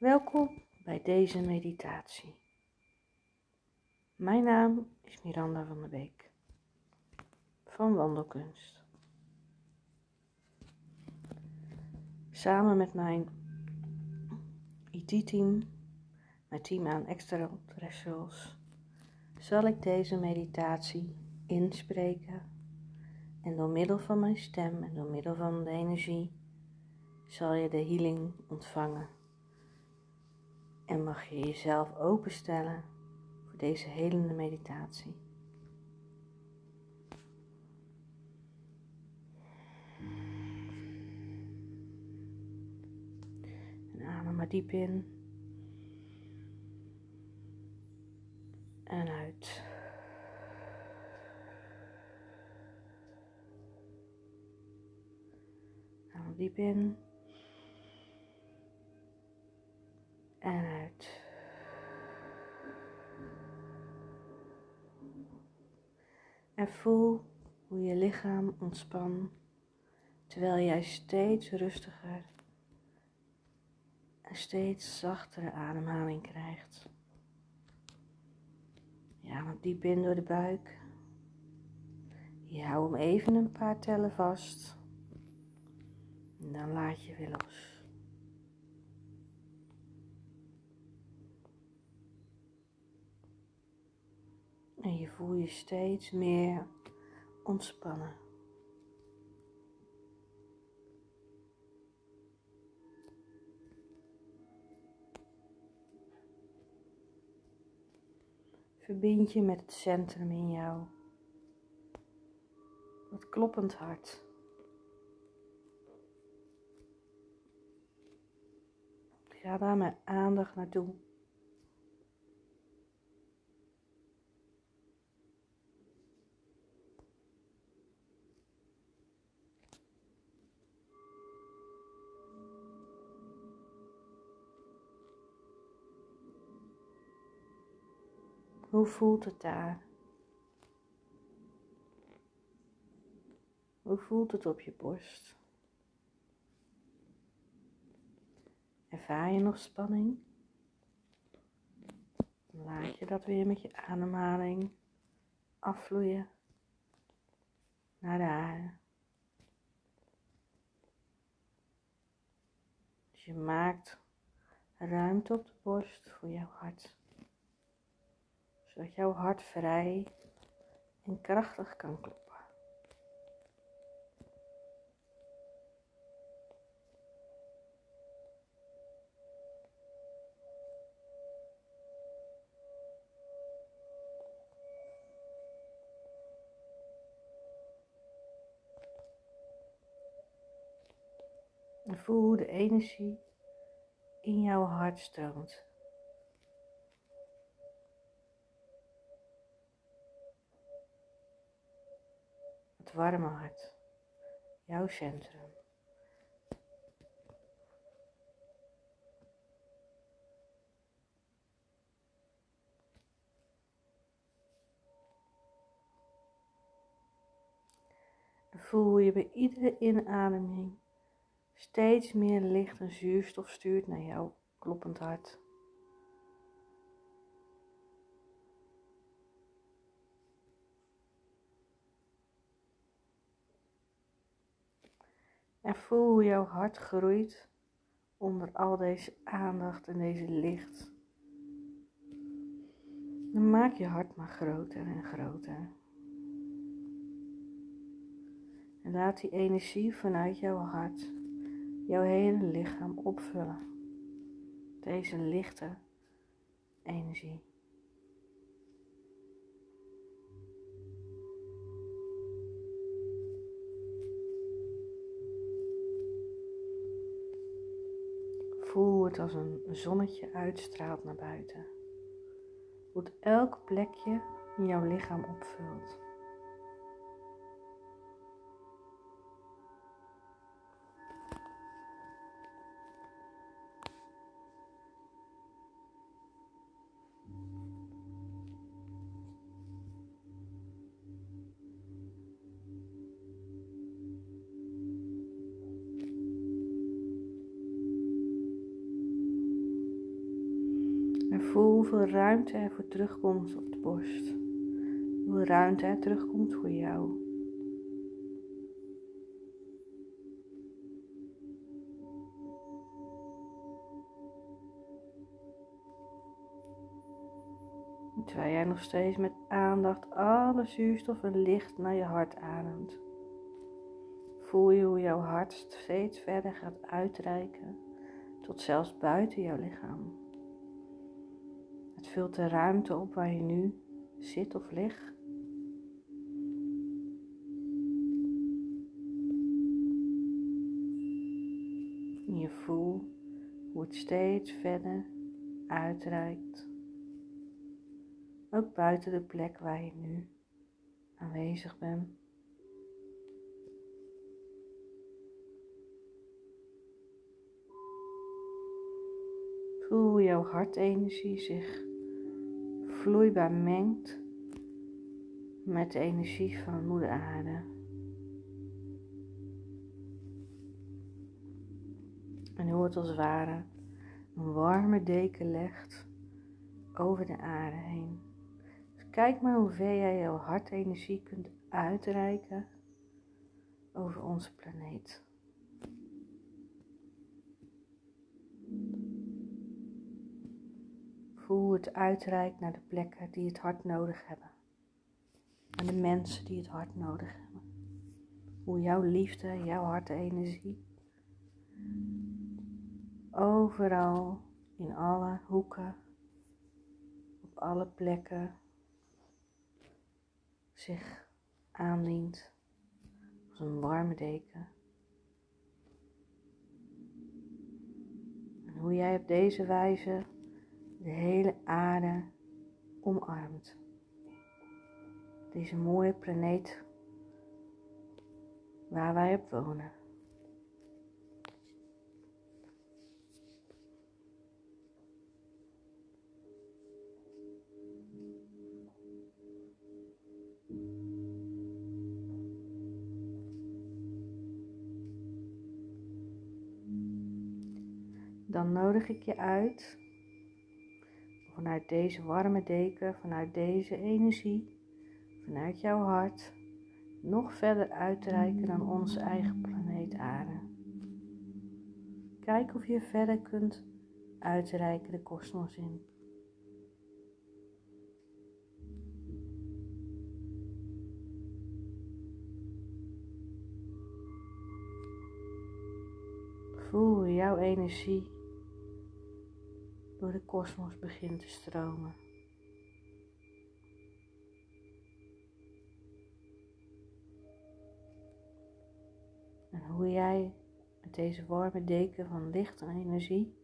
Welkom bij deze meditatie. Mijn naam is Miranda van der Beek van Wandelkunst. Samen met mijn IT-team, mijn team aan extraterrestrials, zal ik deze meditatie inspreken en door middel van mijn stem en door middel van de energie zal je de healing ontvangen. En mag je jezelf openstellen voor deze helende meditatie. En adem maar diep in en uit. Adem diep in en uit. En voel hoe je lichaam ontspant, terwijl jij steeds rustiger en steeds zachtere ademhaling krijgt. Je ademt diep in door de buik. Je houdt hem even een paar tellen vast. En dan laat je weer los. En je voelt je steeds meer ontspannen. Verbind je met het centrum in jou. Dat kloppend hart. Ga daar met aandacht naartoe. Hoe voelt het daar? Hoe voelt het op je borst? Ervaar je nog spanning? Dan laat je dat weer met je ademhaling afvloeien naar de aarde. Dus je maakt ruimte op de borst voor jouw hart. Zodat jouw hart vrij en krachtig kan kloppen. En voel hoe de energie in jouw hart stroomt. Het warme hart, jouw centrum. En voel hoe je bij iedere inademing steeds meer licht en zuurstof stuurt naar jouw kloppend hart. En voel hoe jouw hart groeit onder al deze aandacht en deze licht. Dan maak je hart maar groter en groter. En laat die energie vanuit jouw hart jouw hele lichaam opvullen. Deze lichte energie. Voel het als een zonnetje uitstraalt naar buiten. Hoe het elk plekje in jouw lichaam opvult. voel hoeveel ruimte er voor terugkomt op de borst. Hoeveel ruimte er terugkomt voor jou. Terwijl jij nog steeds met aandacht alle zuurstof en licht naar je hart ademt. Voel je hoe jouw hart steeds verder gaat uitreiken tot zelfs buiten jouw lichaam. Het vult de ruimte op waar je nu zit of ligt. En je voelt hoe het steeds verder uitreikt. Ook buiten de plek waar je nu aanwezig bent. Voel hoe jouw hartenergie zich vloeibaar mengt met de energie van Moeder Aarde. En hoe het als het ware een warme deken legt over de aarde heen. Dus kijk maar hoe ver jij jouw hartenergie kunt uitreiken over onze planeet. Voel hoe het uitreikt naar de plekken die het hart nodig hebben. En de mensen die het hart nodig hebben. Hoe jouw liefde, jouw hartenergie overal, in alle hoeken, op alle plekken zich aandient als een warme deken. En hoe jij op deze wijze de hele aarde omarmt. Deze mooie planeet waar wij op wonen. Dan nodig ik je uit vanuit deze warme deken, vanuit deze energie, vanuit jouw hart, nog verder uit te reiken dan onze eigen planeet Aarde. Kijk of je verder kunt uitreiken de kosmos in. Voel hoe jouw energie door de kosmos begint te stromen. En hoe jij met deze warme deken van licht en energie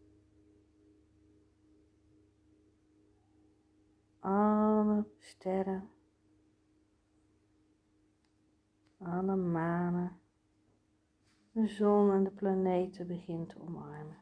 alle sterren, alle manen, de zon en de planeten begint te omarmen.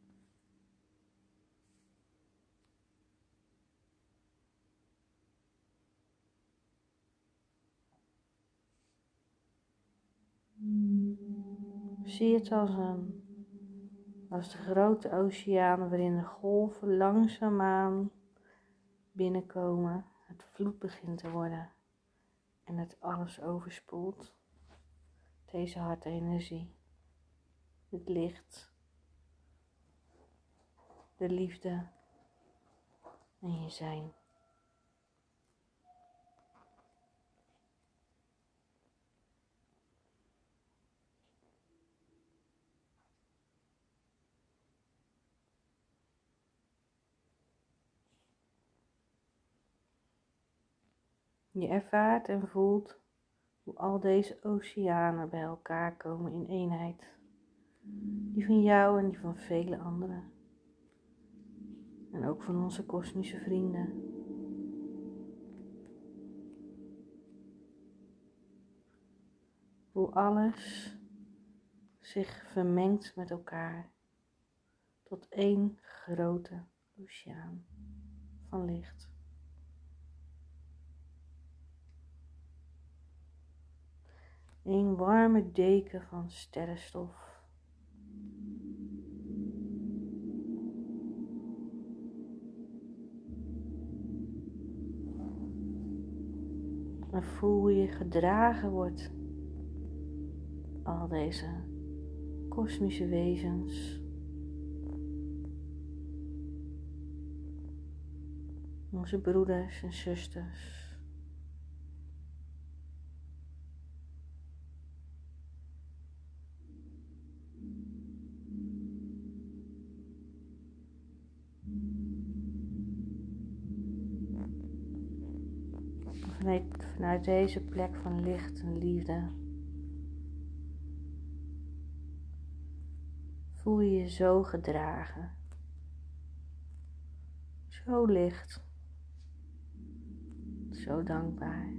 Zie het als de grote oceaan waarin de golven langzaamaan binnenkomen, het vloed begint te worden en het alles overspoelt. Deze hartenergie, het licht, de liefde en je zijn. Je ervaart en voelt hoe al deze oceanen bij elkaar komen in eenheid. Die van jou en die van vele anderen. En ook van onze kosmische vrienden. Hoe alles zich vermengt met elkaar tot één grote oceaan van licht. Een warme deken van sterrenstof. En voel hoe je gedragen wordt. Al deze kosmische wezens. Onze broeders en zusters. Vanuit deze plek van licht en liefde voel je je zo gedragen, zo licht, zo dankbaar.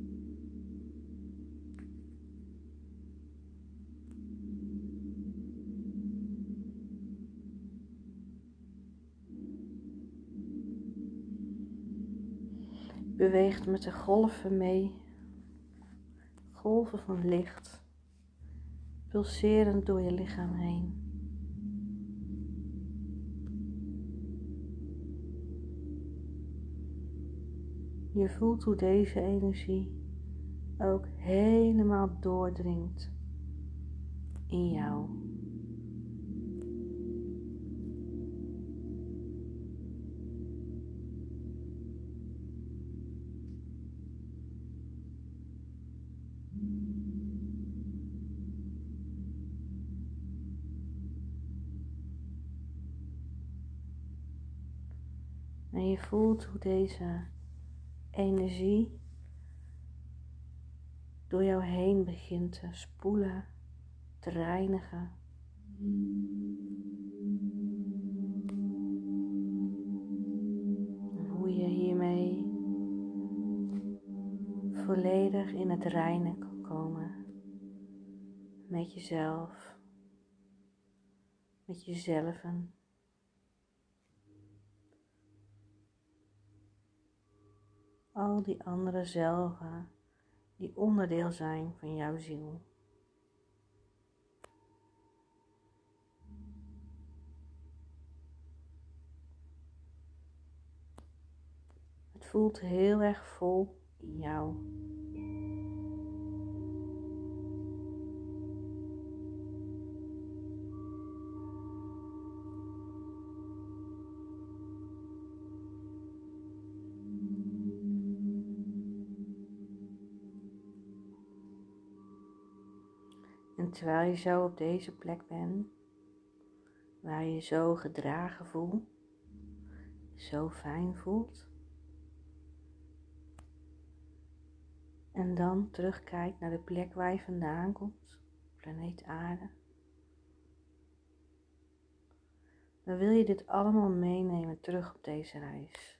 Je beweegt met de golven mee, golven van licht, pulserend door je lichaam heen. Je voelt hoe deze energie ook helemaal doordringt in jou. En je voelt hoe deze energie door jou heen begint te spoelen, te reinigen. En hoe je hiermee volledig in het reinen kan komen met jezelf, met jezelven. Al die andere zelven die onderdeel zijn van jouw ziel. Het voelt heel erg vol in jou. En terwijl je zo op deze plek bent, waar je je zo gedragen voelt, zo fijn voelt, en dan terugkijkt naar de plek waar je vandaan komt, planeet Aarde, dan wil je dit allemaal meenemen terug op deze reis.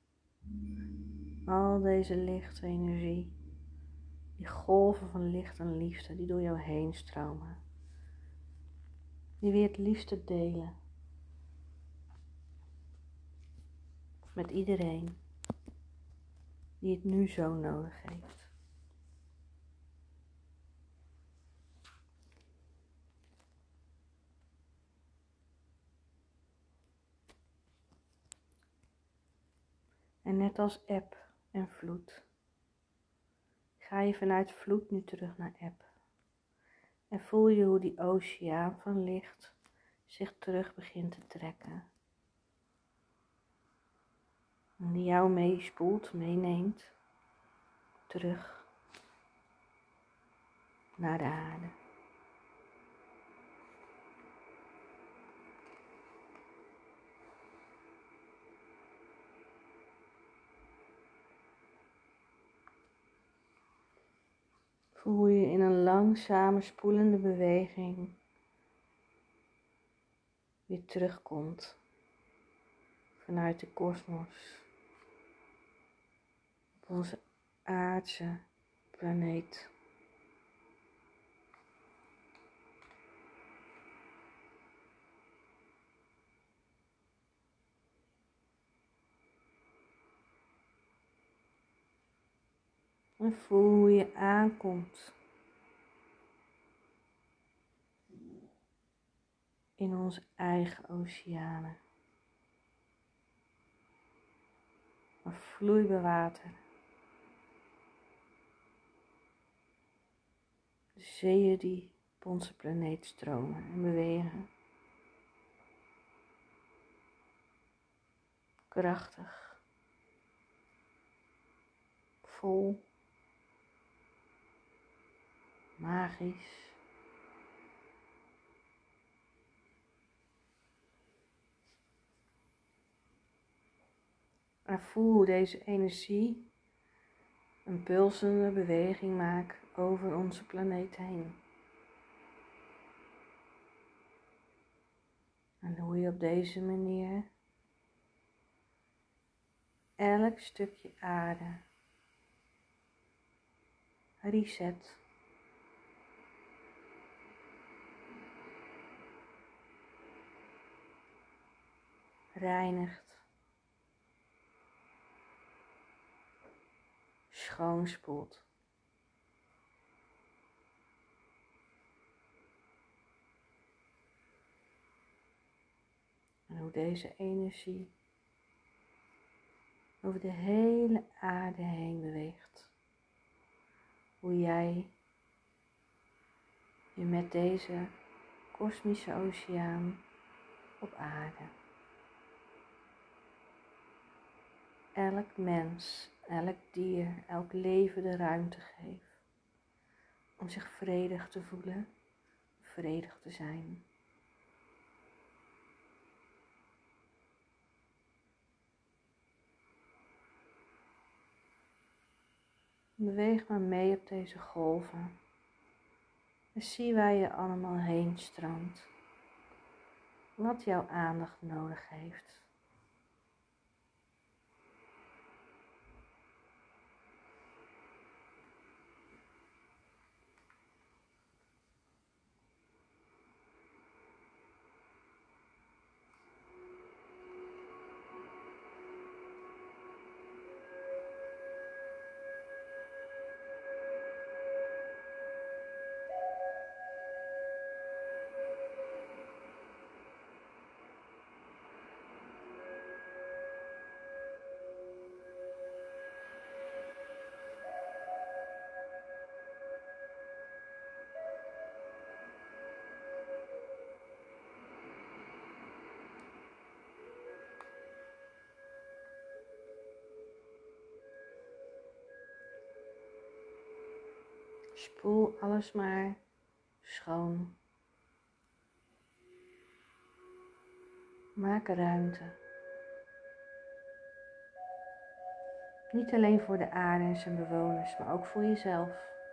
Al deze lichte energie, die golven van licht en liefde die door jou heen stromen, die wil je het liefste delen met iedereen die het nu zo nodig heeft. En net als eb en vloed, ga je vanuit vloed nu terug naar eb. En voel je hoe die oceaan van licht zich terug begint te trekken. En die jou meespoelt, meeneemt, terug naar de aarde. Voel hoe je in een langzame spoelende beweging weer terugkomt vanuit de kosmos op onze aardse planeet. En voel hoe je aankomt in onze eigen oceanen. Een vloeibaar water. zeeën die op onze planeet stromen en bewegen. Krachtig, vol, magisch. En voel hoe deze energie een pulsende beweging maakt over onze planeet heen. En hoe je op deze manier elk stukje aarde reset. Reinigt. Schoonspoelt. En hoe deze energie over de hele aarde heen beweegt. Hoe jij je met deze kosmische oceaan op aarde. Elk mens, elk dier, elk leven de ruimte geeft om zich vredig te voelen, vredig te zijn. Beweeg maar mee op deze golven en zie waar je allemaal heen stroomt, wat jouw aandacht nodig heeft. Spoel alles maar schoon. Maak ruimte. Niet alleen voor de aarde en zijn bewoners, maar ook voor jezelf.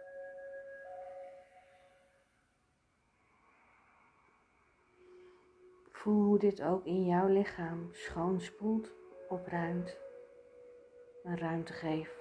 Voel hoe dit ook in jouw lichaam schoonspoelt, opruimt en ruimte geeft.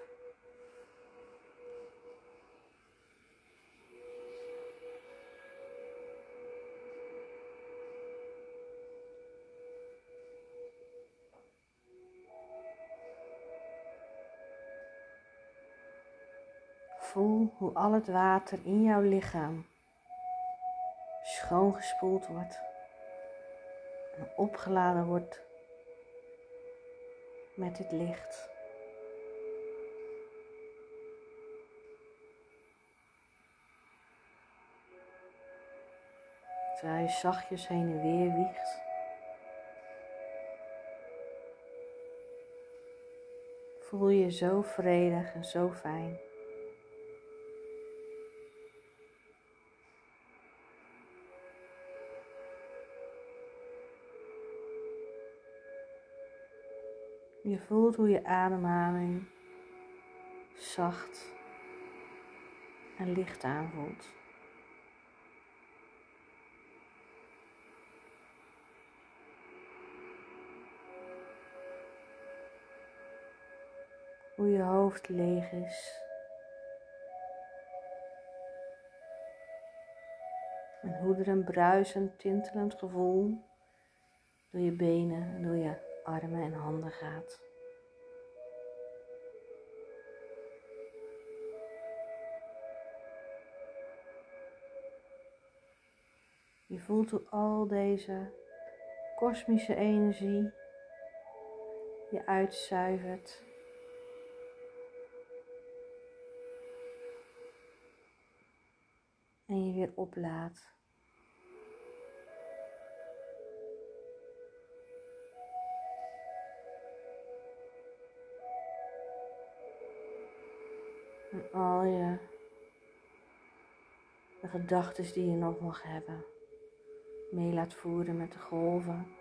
Voel hoe al het water in jouw lichaam schoongespoeld wordt en opgeladen wordt met dit licht. Terwijl je zachtjes heen en weer wiegt. Voel je zo vredig en zo fijn. Je voelt hoe je ademhaling zacht en licht aanvoelt. Hoe je hoofd leeg is. En hoe er een bruisend, tintelend gevoel door je benen en door je armen en handen gaat. Je voelt hoe al deze kosmische energie je uitzuivert. en je weer oplaat. En al de gedachten die je nog mag hebben, mee laat voeren met de golven.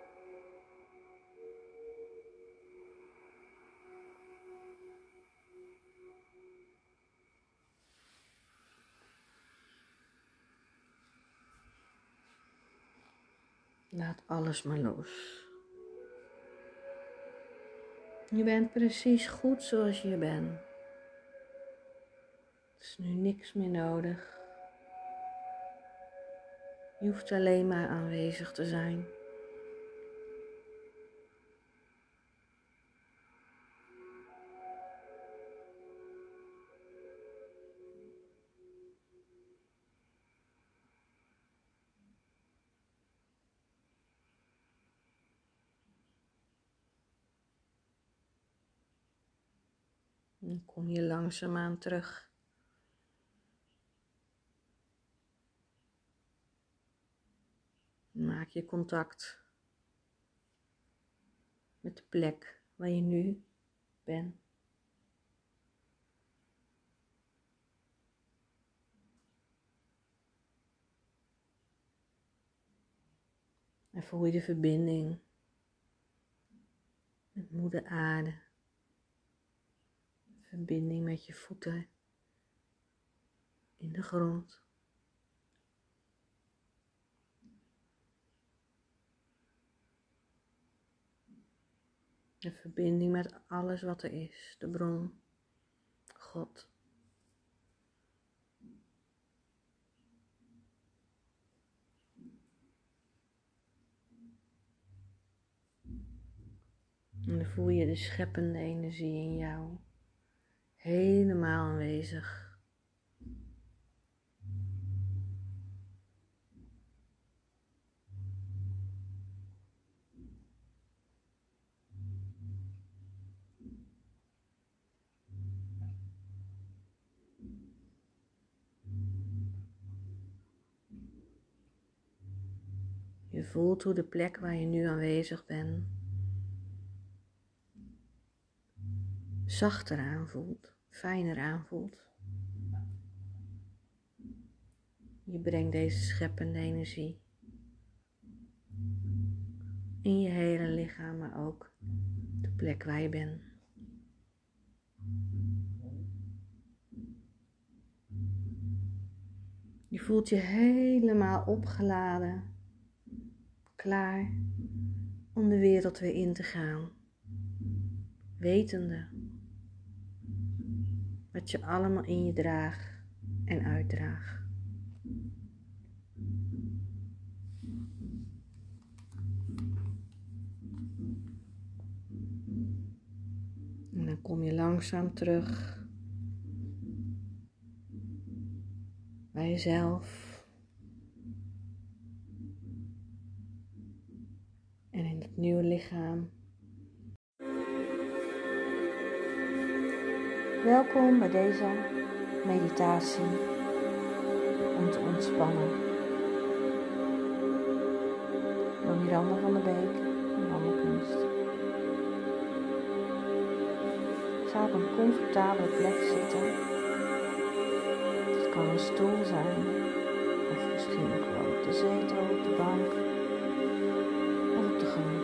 Laat alles maar los. Je bent precies goed zoals je bent. Er is nu niks meer nodig. Je hoeft alleen maar aanwezig te zijn. Dan kom je langzaamaan terug. Maak je contact met de plek waar je nu bent. En voel je de verbinding met moeder aarde. Verbinding met je voeten in de grond. De verbinding met alles wat er is, de bron, God. En dan voel je de scheppende energie in jou, helemaal aanwezig. Je voelt hoe de plek waar je nu aanwezig bent zachter aanvoelt, fijner aanvoelt. Je brengt deze scheppende energie in je hele lichaam, maar ook de plek waar je bent. Je voelt je helemaal opgeladen, klaar om de wereld weer in te gaan, wetende wat je allemaal in je draagt en uitdraagt. En dan kom je langzaam terug bij jezelf. En in het nieuwe lichaam. Welkom bij deze meditatie om te ontspannen. Door Miranda van der Beek en Wandelkunst. Ga op een comfortabele plek zitten. Het kan een stoel zijn, of misschien ook wel op de zetel, op de bank of op de grond.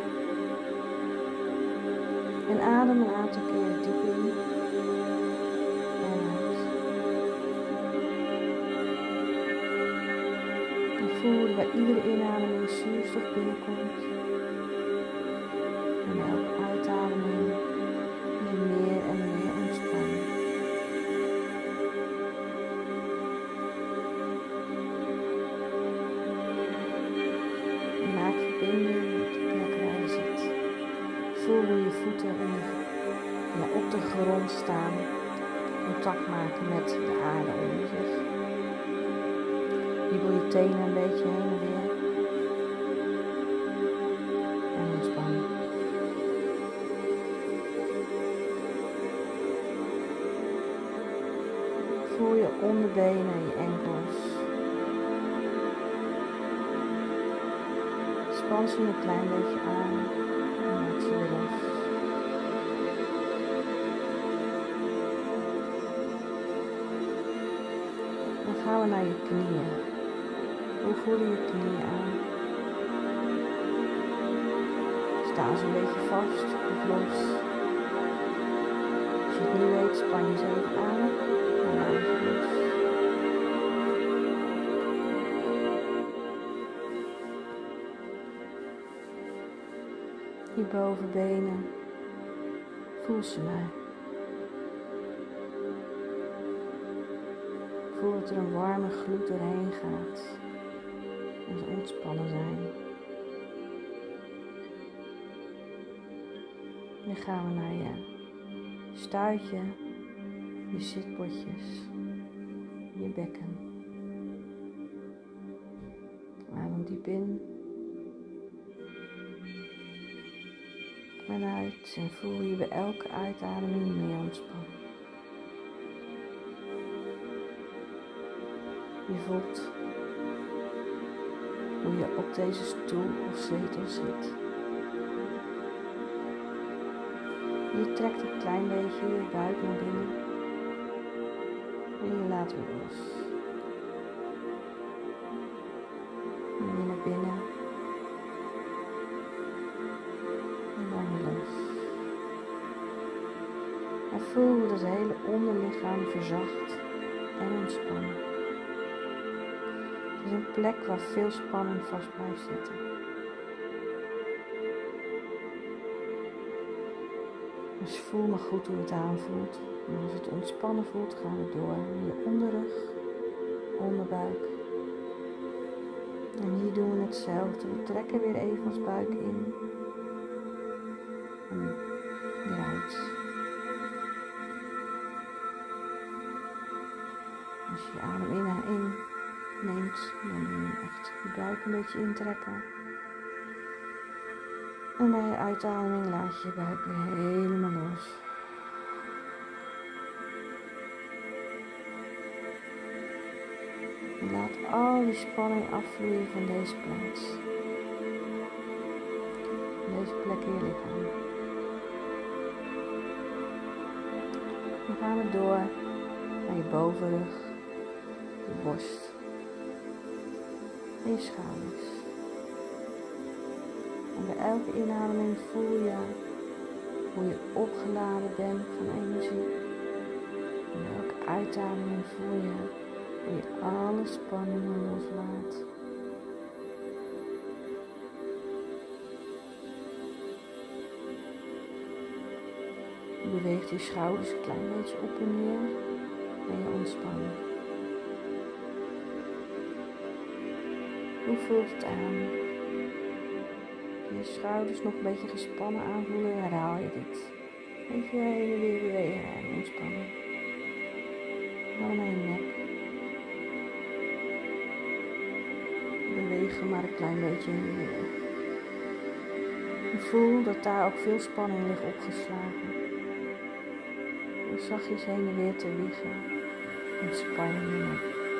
En adem een aantal keer diep in en uit. En voel bij iedere inademing zuurstof binnenkomt. En bij elke uitademing je meer en meer ontspannen. Maak verbinding met de plek waar je zit. Voel hoe je voeten op de grond staan. Contact maken met de aarde onder zich. Wiebel je tenen een beetje heen en weer. En ontspan. Voel je onderbenen en je enkels. Span ze een klein beetje aan en maak ze weer los. Dan gaan we naar je knieën. Hoe voelen je knieën aan? Staan ze een beetje vast of los? Als je het nu weet, span je ze even aan en laat ze los. Je bovenbenen, voel ze maar. Voel dat er een warme gloed doorheen gaat en ze ontspannen zijn. Dan gaan we naar je stuitje, je zitbotjes, je bekken. Adem diep in en uit en voel je bij elke uitademing meer ontspannen. Je voelt hoe je op deze stoel of zetel zit. Je trekt een klein beetje je buik naar binnen en je laat weer los. En weer naar binnen en dan weer los. En voel hoe het hele onderlichaam verzacht en ontspannen. Het is een plek waar veel spanning vast blijft zitten. Dus voel maar goed hoe het aanvoelt. En als het ontspannen voelt, gaan we door naar je onderrug, onderbuik. En hier doen we hetzelfde. We trekken weer even ons buik in. En weer uit. Als je je adem inneemt, dan doe je echt je buik een beetje intrekken. En bij je uitademing laat je je buik weer helemaal los. En laat al die spanning afvloeien van deze plaats. Van deze plek in je lichaam. Dan gaan we door naar je bovenrug, je borst en je schouders. En bij elke inademing voel je hoe je opgeladen bent van energie. En bij elke uitademing voel je hoe je alle spanningen loslaat. Je beweegt je schouders een klein beetje op en neer en je ontspannen. Hoe voelt het aan? Je schouders nog een beetje gespannen aanvoelen, herhaal je dit. Even heen en weer bewegen en ontspannen. Dan naar je nek. Beweeg maar een klein beetje heen en weer. En voel dat daar ook veel spanning ligt opgeslagen. En zachtjes heen en weer te wiegen. Ontspan je nek.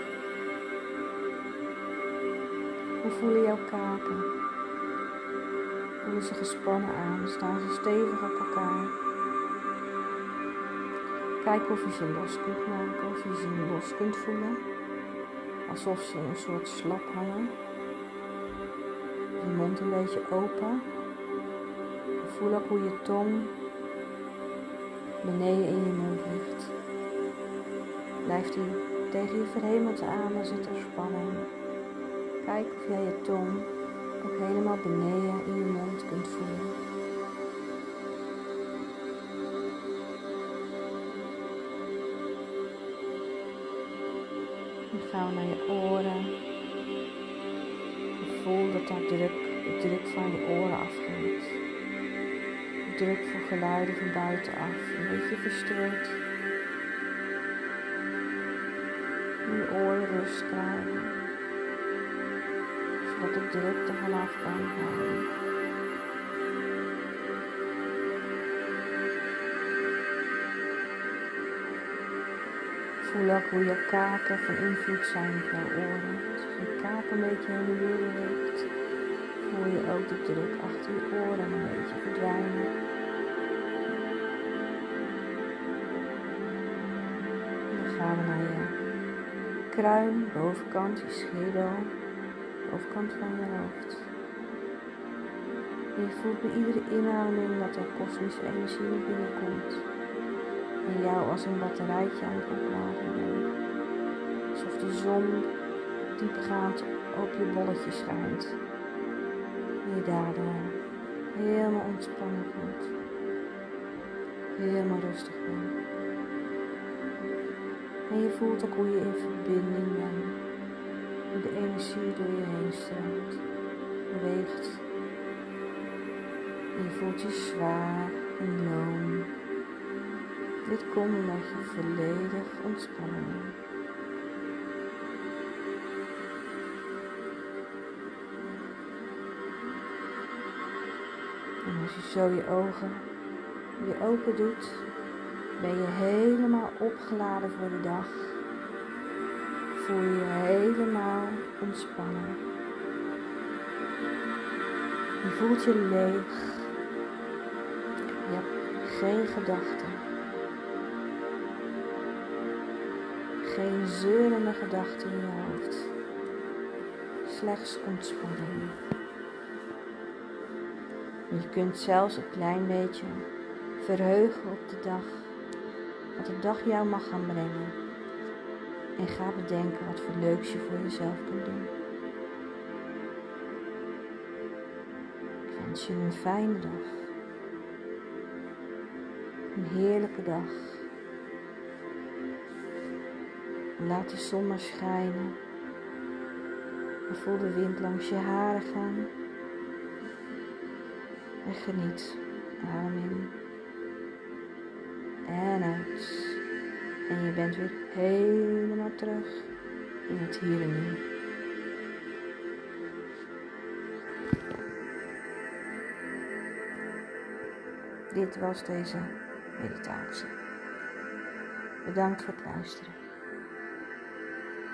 Hoe voelen jouw kaken? Voelen ze gespannen aan, staan ze stevig op elkaar. Kijk of je ze los kunt maken, of je ze los kunt voelen. Alsof ze een soort slap hangen. Je mond een beetje open. Voel ook hoe je tong beneden in je mond ligt. Blijft die tegen je verhemelte aan, dan zit er spanning. Kijk of jij je tong ook helemaal beneden in je mond kunt voelen. Dan gaan we naar je oren. Je voelt dat daar de druk van je oren afgaat. De druk voor geluiden van buitenaf een beetje verstilt. En je oren rust krijgen. Zodat de druk er vanaf kan gaan. Voel ook hoe je kaken van invloed zijn op jouw oren. Als je kaak een beetje heen en weer beweegt, voel je ook de druk achter je oren een beetje verdwijnen. En dan gaan we naar je kruin, bovenkant, je schedel, bovenkant van je hoofd. En je voelt bij iedere inademing dat er kosmische energie naar binnen komt. En jou als een batterijtje aan het opladen bent. Alsof de zon diepgaand op je bolletje schijnt. En je daardoor helemaal ontspannen voelt. Helemaal rustig bent. En je voelt ook hoe je in verbinding bent. Hoe de energie door je heen stroomt. Beweegt. En je voelt je zwaar en loom. Dit komt omdat je volledig ontspannen bent. En als je zo je ogen weer open doet, ben je helemaal opgeladen voor de dag. Voel je je helemaal ontspannen. Je voelt je leeg. Je hebt geen gedachten. Geen zeurende gedachten in je hoofd. Slechts ontspanning. Je kunt zelfs een klein beetje verheugen op de dag. Wat de dag jou mag gaan brengen. En ga bedenken wat voor leuks je voor jezelf kunt doen. Ik wens je een fijne dag. Een heerlijke dag. Laat de zon maar schijnen. En voel de wind langs je haren gaan. En geniet. Adem in. En uit. En je bent weer helemaal terug in het hier en nu. Dit was deze meditatie. Bedankt voor het luisteren.